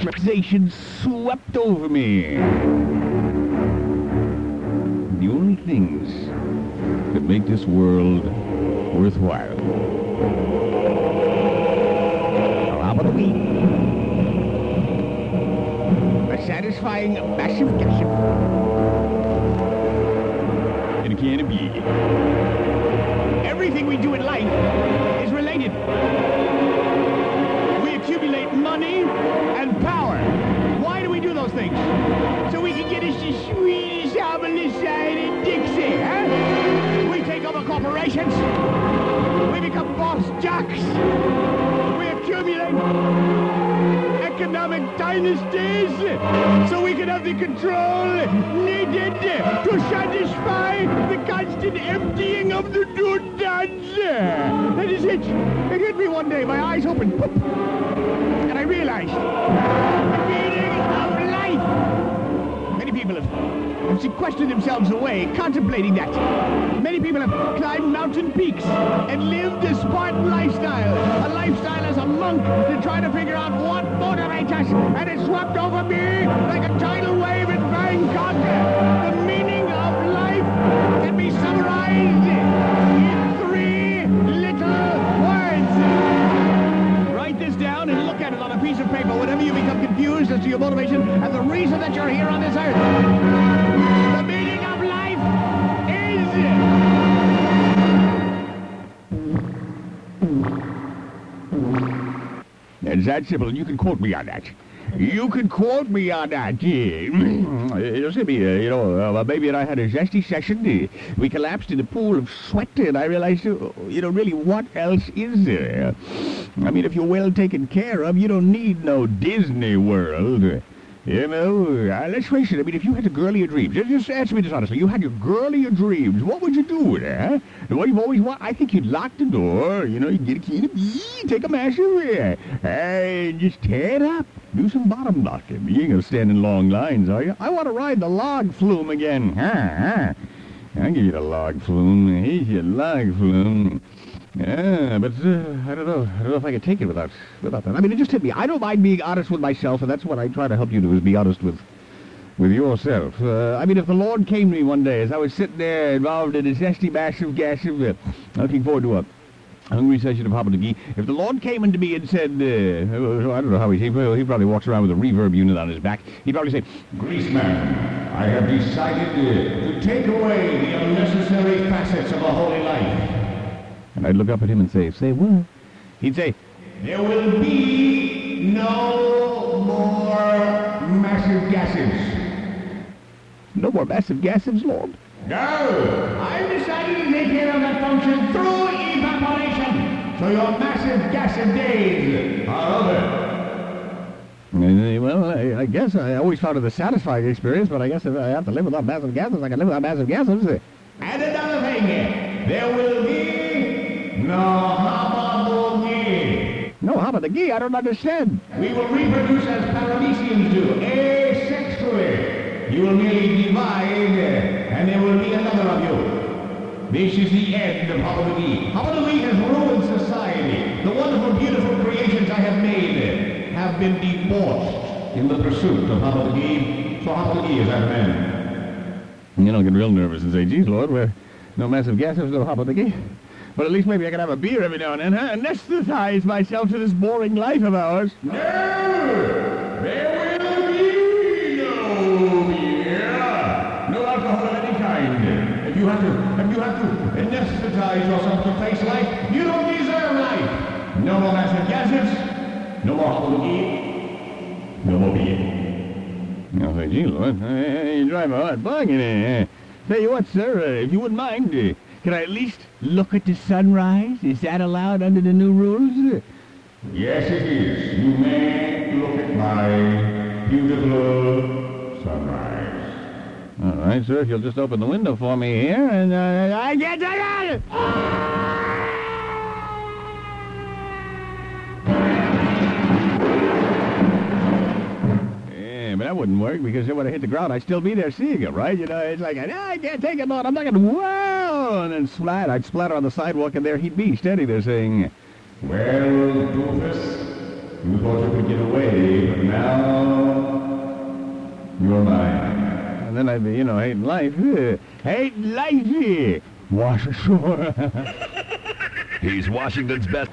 realization swept over me. The only things that make this world worthwhile are how about the weed? A satisfying massive gasp and a can of beer. Everything we do in life is related. We accumulate money and power. Why do we do those things? So we can get us the sweetest omelette side in Dixie, huh? We take over corporations. We become boss jocks. We accumulate economic dynasties so we can have the control needed to satisfy the constant emptying of the dudedads. That is it. It hit me one day, my eyes opened, poop, and I realized the meaning of life. Many people have sequestered themselves away, contemplating that. Many people have climbed mountain peaks and lived a Spartan lifestyle. A lifestyle as a monk to try to figure out what motivates us. And it swept over me like a tidal wave in Bangkok. The meaning of life can be summarized in 3 little words. Write this down and look at it on a piece of paper whenever you become confused as to your motivation and the reason that you're here on this earth. The meaning of life is... It's that simple. You can quote me on that. You can quote me on that. Baby and I had a zesty session. We collapsed in a pool of sweat, and I realized, really, what else is there? I mean, if you're well taken care of, you don't need no Disney World. Let's face it, I mean, if you had the girl of your dreams, just answer me this honestly, you had your girl of your dreams, what would you do with her, huh? What you've always wanted, I think you'd lock the door, you get a key to take a massive, and just tear it up, do some bottom blocking. You ain't gonna stand in long lines, are you? I want to ride the log flume again, I'll give you the log flume, here's your log flume. Yeah, but I don't know if I can take it without that. I mean, it just hit me. I don't mind being honest with myself, and that's what I try to help you do, is be honest with yourself. I mean, if the Lord came to me one day as I was sitting there involved in a zesty, massive, gassive, looking forward to a hungry session of Hopper the Gee, if the Lord came into me and said, I don't know how he probably walks around with a reverb unit on his back, he'd probably say, Greaseman, I have decided to take away the unnecessary facets of a holy life. And I'd look up at him and say what? He'd say, there will be no more massive gases. No more massive gases, Lord? No! I've decided to take care of that function through evaporation. So your massive gassive days are over. Well, I guess I always found it a satisfying experience, but I guess if I have to live without massive gases, I can live without massive gases. And another thing, there will be no Hopper the Gee. No Hopper the Gee? I don't understand. We will reproduce as paramecians do, asexually. You will merely divide, and there will be another of you. This is the end of Hopper the Gee. Hopper the Gee has ruined society. The wonderful, beautiful creations I have made have been debauched in the pursuit of Hopper the Gee. So Hopper the Gee is that man. I'll get real nervous and say, geez, Lord, we're no massive gases, no Hopper the Gee. But at least maybe I can have a beer every now and then, anesthetize myself to this boring life of ours. No! There will be no beer. No alcohol of any kind. If you have to anesthetize yourself to face life, you don't deserve life. No more massive gases. No more Hopper the Gee. No more beer. I'll say, gee, Lord, you drive a hard bargain. Tell you what, sir, if you wouldn't mind, can I at least look at the sunrise? Is that allowed under the new rules? Yes, it is. You may look at my beautiful sunrise. All right, sir, if you'll just open the window for me here, and I get it! But that wouldn't work, because when I hit the ground, I'd still be there seeing it, right? It's like, I can't take it, Lord, I'm not going to, wow! And then I'd splatter on the sidewalk, and there he'd be, standing there saying, well, doofus, you thought you could get away, but now You're mine. And then I'd be, hating life. Hating life here. Wash ashore. He's Washington's best